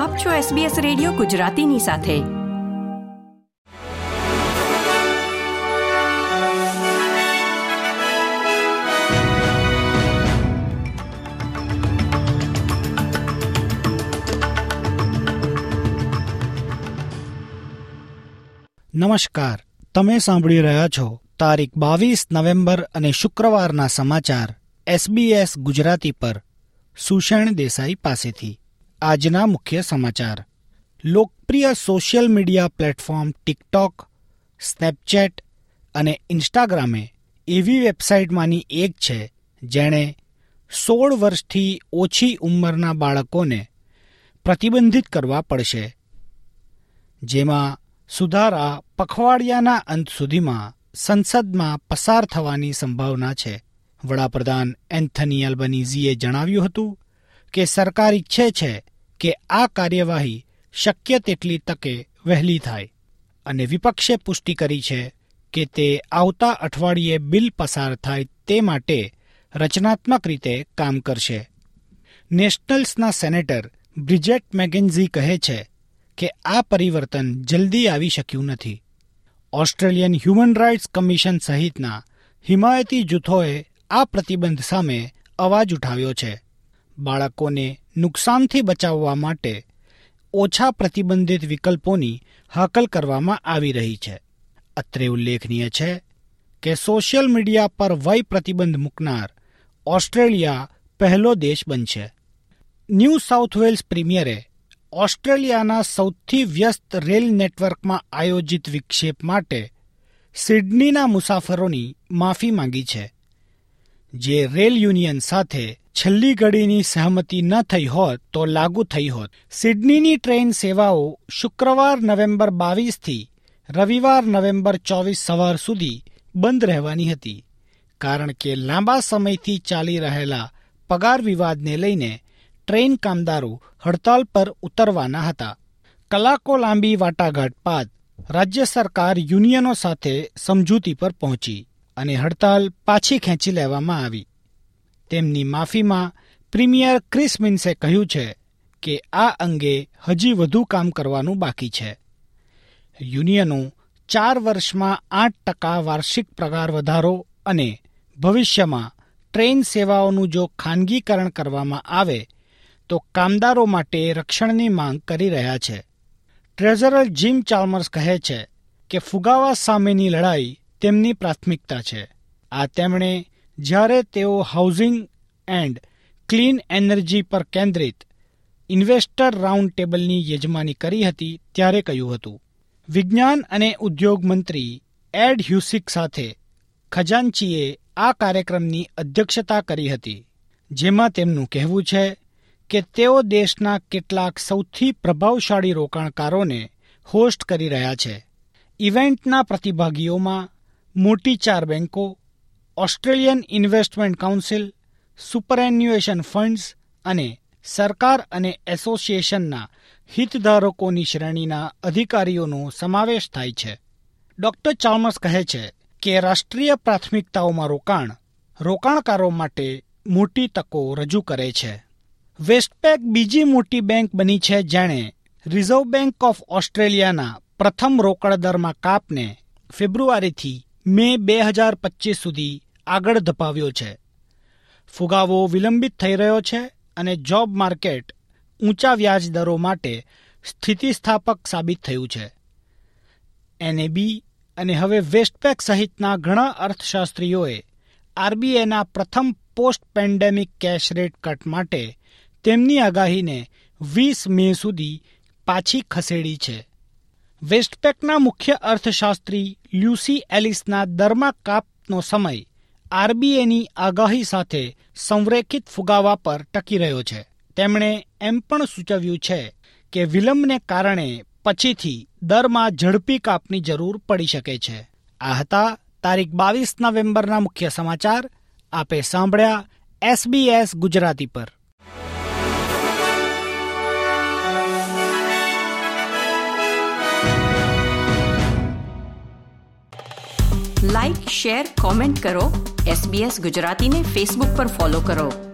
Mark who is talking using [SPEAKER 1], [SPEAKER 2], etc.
[SPEAKER 1] આપ છો SBS radio ગુજરાતીની સાથે.
[SPEAKER 2] નમસ્કાર, તમે સાંભળી રહ્યા છો તારીખ 22 નવેમ્બર અને શુક્રવારના સમાચાર SBS ગુજરાતી પર સુષેણ દેસાઈ પાસેથી. આજના મુખ્ય સમાચાર. લોકપ્રિય social media platform TikTok, Snapchat અને ઇન્સ્ટાગ્રામે એવી વેબસાઇટમાંની એક છે જેણે 16 વર્ષથી ઓછી ઉંમરના બાળકોને પ્રતિબંધિત કરવા પડશે, જેમાં સુધારા પખવાડિયાના અંત સુધીમાં સંસદમાં પસાર થવાની સંભાવના છે. વડાપ્રધાન એન્થની એલ્બનીઝીએ જણાવ્યું હતું કે સરકાર ઈચ્છે છે કે આ કાર્યવાહી શક્ય તેટલી તકે વહેલી થાય, અને વિપક્ષે પુષ્ટિ કરી છે કે તે આવતા અઠવાડિયે બિલ પસાર થાય તે માટે રચનાત્મક રીતે કામ કરશે. નેશનલ્સના સેનેટર બ્રિજેટ મેકેન્ઝી કહે છે કે આ પરિવર્તન જલ્દી આવી શક્યું નથી. ઓસ્ટ્રેલિયન હ્યુમન રાઇટ્સ કમિશન સહિતના હિમાયતી જૂથોએ આ પ્રતિબંધ સામે અવાજ ઉઠાવ્યો છે. બાળકોને નુકસાનથી બચાવવા માટે ઓછા પ્રતિબંધિત વિકલ્પોની હાકલ કરવામાં આવી રહી છે. અત્રે ઉલ્લેખનીય છે કે સોશિયલ મીડિયા પર વય પ્રતિબંધ મૂકનાર ઓસ્ટ્રેલિયા પહેલો દેશ બનશે. ન્યૂ સાઉથ વેલ્સ પ્રીમિયરે ઓસ્ટ્રેલિયાના સૌથી વ્યસ્ત રેલ નેટવર્કમાં આયોજિત વિક્ષેપ માટે સિડનીના મુસાફરોની માફી માંગી છે, જે રેલ યુનિયન સાથે છેલ્લી ઘડીની સહમતિ ન થઈ હોત તો લાગુ થઈ હોત. સિડનીની ટ્રેન સેવાઓ શુક્રવાર નવેમ્બર 22થી રવિવાર નવેમ્બર 24 સવાર સુધી બંધ રહેવાની હતી, કારણ કે લાંબા સમયથી ચાલી રહેલા પગાર વિવાદને લઈને ટ્રેન કામદારો હડતાલ પર ઉતરવાના હતા. કલાકો લાંબી વાટાઘાટ બાદ રાજ્ય સરકાર યુનિયનો સાથે સમજૂતી પર પહોંચી અને હડતાલ પાછી ખેંચી લેવામાં આવી. તેમની માફીમાં પ્રીમિયર ક્રિસ મિન્સે કહ્યું છે કે આ અંગે હજી વધુ કામ કરવાનું બાકી છે. યુનિયનો 4 વર્ષમાં 8% વાર્ષિક પગાર વધારો અને ભવિષ્યમાં ટ્રેન સેવાઓનું જો ખાનગીકરણ કરવામાં આવે તો કામદારો માટે રક્ષણની માંગ કરી રહ્યા છે. ટ્રેઝરર જીમ ચાલ્મર્સ કહે છે કે ફુગાવા સામેની લડાઈ તેમની પ્રાથમિકતા છે. આ તેમણે જ્યારે તેઓ હાઉસિંગ એન્ડ ક્લીન એનર્જી પર કેન્દ્રિત ઇન્વેસ્ટર રાઉન્ડ ટેબલની યજમાની કરી હતી ત્યારે કહ્યું હતું. વિજ્ઞાન અને ઉદ્યોગ મંત્રી એડ હ્યુસિક સાથે ખજાનચીએ આ કાર્યક્રમની અધ્યક્ષતા કરી હતી, જેમાં તેમનું કહેવું છે કે તેઓ દેશના કેટલાક સૌથી પ્રભાવશાળી રોકાણકારોને હોસ્ટ કરી રહ્યા છે. ઇવેન્ટના પ્રતિભાગીઓમાં મોટી 4 બેન્કો, Australian investment council, superannuation funds અને સરકાર અને એસોસિએશનના હિતધારકોની શ્રેણીના અધિકારીઓનો સમાવેશ થાય છે. ડોક્ટર ચાલ્મર્સ કહે છે કે રાષ્ટ્રીય પ્રાથમિકતાઓમાં રોકાણકારો માટે મોટી તકો રજૂ કરે છે. વેસ્ટપેક બીજી મોટી બેંક બની છે જેણે રિઝર્વ બેંક ઓફ ઓસ્ટ્રેલિયાના પ્રથમ રોકડ દરમાં કાપને ફેબ્રુઆરીથી મે 2025 સુધી આગળ ધપાવ્યો છે. ફુગાવો વિલંબિત થઈ રહ્યો છે અને જોબ માર્કેટ ઊંચા વ્યાજ દરો માટે સ્થિતિસ્થાપક સાબિત થયું છે. NAB અને હવે વેસ્ટપેક સહિતના ઘણા અર્થશાસ્ત્રીઓએ RBAના પ્રથમ post pandemic cash rate cut માટે તેમની આગાહીને 20 મે સુધી પાછી ખસેડી છે. વેસ્ટપેકના મુખ્ય અર્થશાસ્ત્રી લ્યુસી એલિસના દરમાં કાપનો સમય RBAની આગાહી સાથે સંરેખિત ફુગાવા પર ટકી રહ્યો છે. તેમણે એમ પણ સૂચવ્યું છે કે વિલંબને કારણે પછીથી દરમાં ઝડપી કાપની જરૂર પડી શકે છે. આ હતા તારીખ 22 નવેમ્બરના મુખ્ય સમાચાર. આપે સાંભળ્યા SBS ગુજરાતી પર.
[SPEAKER 1] લાઇક, શેર, કોમેન્ટ કરો. SBS ગુજરાતીને ફેસબુક પર ફોલો કરો.